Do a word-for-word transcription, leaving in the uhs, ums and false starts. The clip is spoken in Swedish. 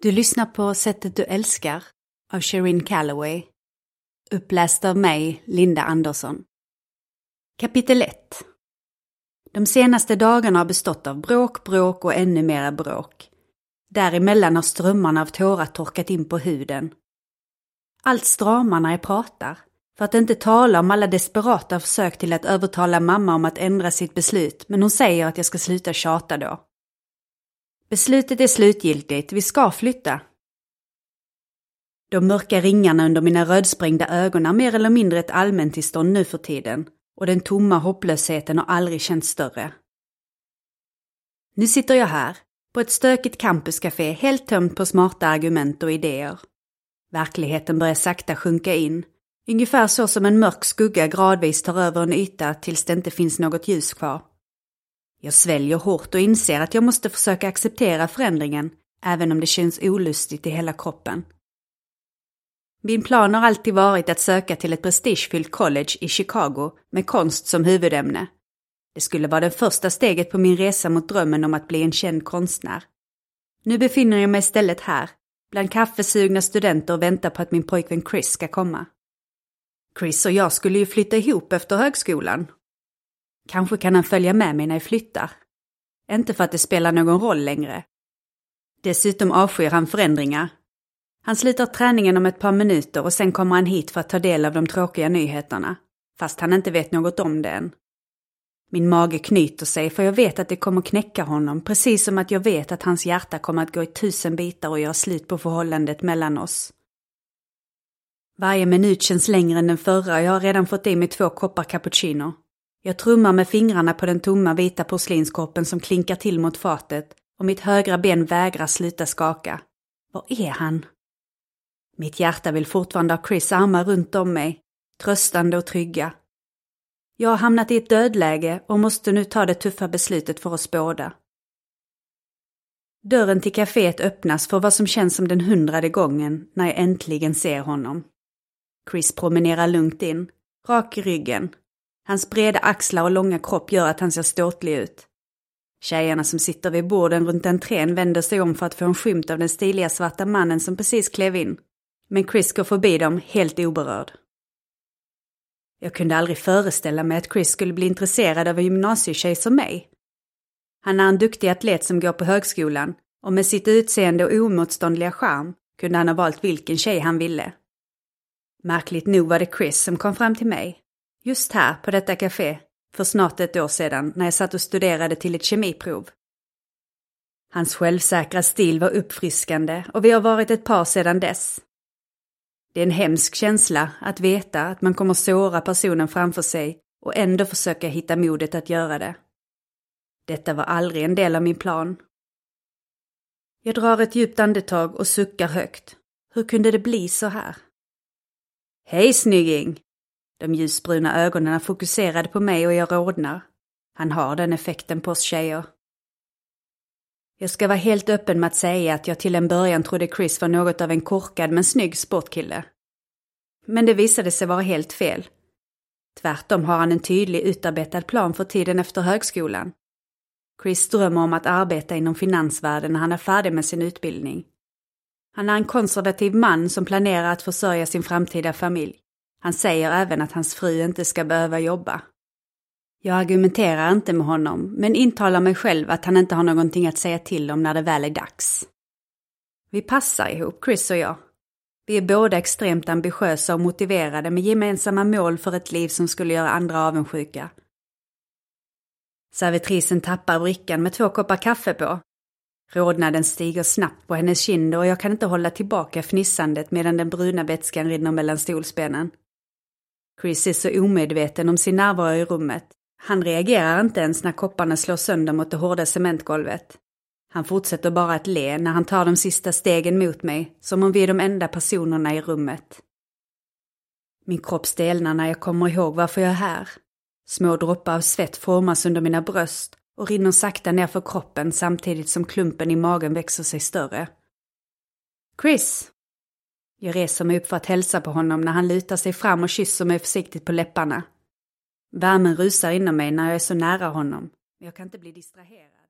Du lyssnar på Sättet du älskar av Sherin Calloway. Uppläst av mig, Linda Andersson. Kapitel ett. De senaste dagarna har bestått av bråk, bråk och ännu mera bråk. Däremellan har strömmarna av tårar torkat in på huden. Allt stramar när jag pratar, för att inte tala om alla desperata försök till att övertala mamma om att ändra sitt beslut, men hon säger att jag ska sluta tjata då. Beslutet är slutgiltigt, vi ska flytta. De mörka ringarna under mina rödsprängda ögon är mer eller mindre ett allmäntillstånd nu för tiden, och den tomma hopplösheten har aldrig känts större. Nu sitter jag här, på ett stökigt campuscafé helt tömt på smarta argument och idéer. Verkligheten börjar sakta sjunka in, ungefär så som en mörk skugga gradvis tar över en yta tills det inte finns något ljus kvar. Jag sväljer hårt och inser att jag måste försöka acceptera förändringen, även om det känns olustigt i hela kroppen. Min plan har alltid varit att söka till ett prestigefyllt college i Chicago med konst som huvudämne. Det skulle vara det första steget på min resa mot drömmen om att bli en känd konstnär. Nu befinner jag mig istället här, bland kaffesugna studenter och väntar på att min pojkvän Chris ska komma. Chris och jag skulle ju flytta ihop efter högskolan. Kanske kan han följa med mig när jag flyttar. Inte för att det spelar någon roll längre. Dessutom avskyr han förändringar. Han slutar träningen om ett par minuter och sen kommer han hit för att ta del av de tråkiga nyheterna. Fast han inte vet något om det än. Min mage knyter sig för jag vet att det kommer knäcka honom. Precis som att jag vet att hans hjärta kommer att gå i tusen bitar och göra slut på förhållandet mellan oss. Varje minut känns längre än den förra och jag har redan fått i mig två koppar cappuccino. Jag trummar med fingrarna på den tomma vita porslinskoppen som klinkar till mot fatet och mitt högra ben vägrar sluta skaka. Var är han? Mitt hjärta vill fortfarande ha Chris armar runt om mig, tröstande och trygga. Jag har hamnat i ett dödläge och måste nu ta det tuffa beslutet för oss båda. Dörren till kaféet öppnas för vad som känns som den hundrade gången när jag äntligen ser honom. Chris promenerar lugnt in, rak i ryggen. Hans breda axlar och långa kropp gör att han ser ståtlig ut. Tjejerna som sitter vid borden runt entrén vänder sig om för att få en skymt av den stiliga svarta mannen som precis klev in. Men Chris går förbi dem helt oberörd. Jag kunde aldrig föreställa mig att Chris skulle bli intresserad av en gymnasietjej som mig. Han är en duktig atlet som går på högskolan och med sitt utseende och omotståndliga charm kunde han ha valt vilken tjej han ville. Märkligt nog var det Chris som kom fram till mig. Just här på detta café, för snart ett år sedan när jag satt och studerade till ett kemiprov. Hans självsäkra stil var uppfriskande och vi har varit ett par sedan dess. Det är en hemsk känsla att veta att man kommer såra personen framför sig och ändå försöka hitta modet att göra det. Detta var aldrig en del av min plan. Jag drar ett djupt andetag och suckar högt. Hur kunde det bli så här? Hej snygging! De ljusbruna ögonen är fokuserade på mig och jag rodnar. Han har den effekten på oss tjejer. Jag ska vara helt öppen med att säga att jag till en början trodde Chris var något av en korkad men snygg sportkille. Men det visade sig vara helt fel. Tvärtom har han en tydlig utarbetad plan för tiden efter högskolan. Chris drömmer om att arbeta inom finansvärlden när han är färdig med sin utbildning. Han är en konservativ man som planerar att försörja sin framtida familj. Han säger även att hans fru inte ska behöva jobba. Jag argumenterar inte med honom, men intalar mig själv att han inte har någonting att säga till om när det väl är dags. Vi passar ihop, Chris och jag. Vi är båda extremt ambitiösa och motiverade med gemensamma mål för ett liv som skulle göra andra avundsjuka. Servitrisen tappar brickan med två koppar kaffe på. Rodnaden stiger snabbt på hennes kinder och jag kan inte hålla tillbaka fnissandet medan den bruna vätskan rinner mellan stolsbenen. Chris är så omedveten om sin närvaro i rummet. Han reagerar inte ens när kopparna slår sönder mot det hårda cementgolvet. Han fortsätter bara att le när han tar de sista stegen mot mig, som om vi är de enda personerna i rummet. Min kropp stelnar när jag kommer ihåg varför jag är här. Små droppar av svett formas under mina bröst och rinner sakta ner för kroppen samtidigt som klumpen i magen växer sig större. Chris! Jag reser mig upp för att hälsa på honom när han lutar sig fram och kysser mig försiktigt på läpparna. Värmen rusar inom mig när jag är så nära honom. Jag kan inte bli distraherad.